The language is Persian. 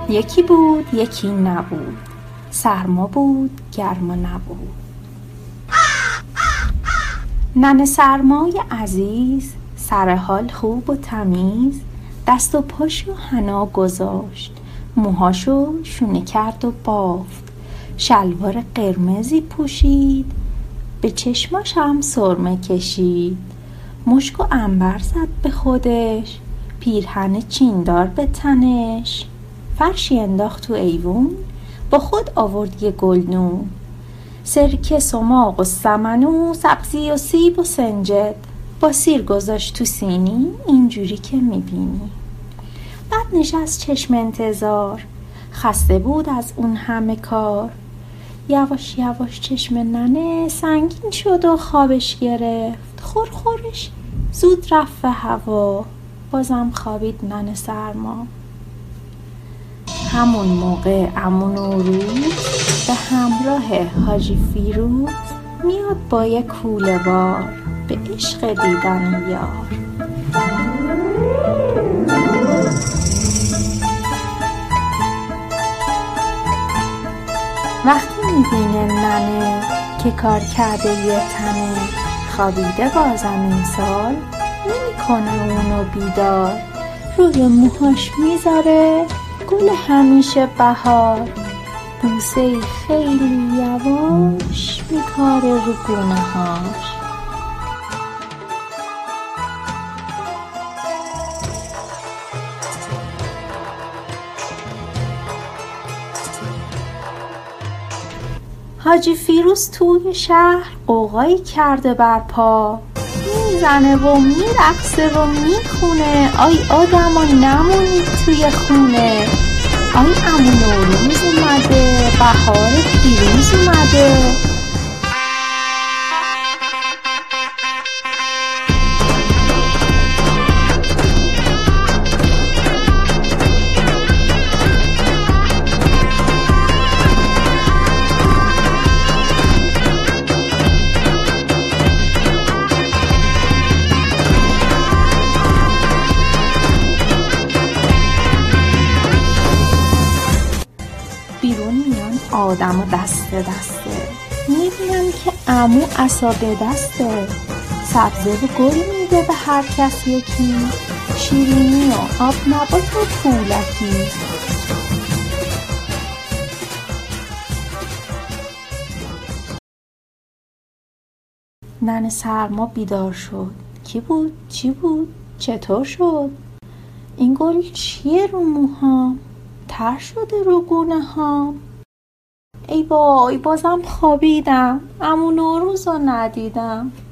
یکی بود یکی نبود، سرما بود گرما نبود. ننه سرمای عزیز، سر حال خوب و تمیز، دست و پاشو حنا گذاشت، موهاشو شونه کرد و بافت، شلوار قرمزی پوشید، به چشماش هم سرمه کشید، مشک و عنبر زد به خودش، پیرهن چیندار به تنش، فرشی انداخت تو ایوون، با خود آورد یه گلدون، سرکه سماق و سمنو، سبزی و سیب و سنجد، با سیر گذاشت تو سینی اینجوری که میبینی. بعد نشست چشم انتظار، خسته بود از اون همه کار. یواش یواش چشم ننه سنگین شد و خوابش گرفت، خورخورش زود رفت به هوا، بازم خوابید ننه سرما. همون موقع عمو نوروز به همراه حاجی فیروز میاد با یه کوله بار به عشق دیدن یار. وقتی میبینه ننه که کار کرده یه تنه، خوابیده بازم این سال نمیکنه اونو بیدار، روی موهاش میذاره گل همیشه بهار، بوسه‌ای خیلی یواش میکاره رو گونه هاش. حاجی فیروز توی شهر قوقایی کرده برپا، میزنه و میرقصه و میخونه، آی آدما نمونید توی خونه، آی عمو نوروز اومده، بهار پیروز اومده. بیرون میان آدم و دسته دسته، میبینم که عمو عصا به دسته، سبزه و گل میده به هر کس یکی، شیرینی و آب نبات و پولکی. ننه سرما بیدار شد، کی بود؟ چی بود؟ چطور شد؟ این گل چیه رو موهام؟ تر شده رو گونه هام. ای وای بازم خوابیدم، عمو نوروز رو ندیدم.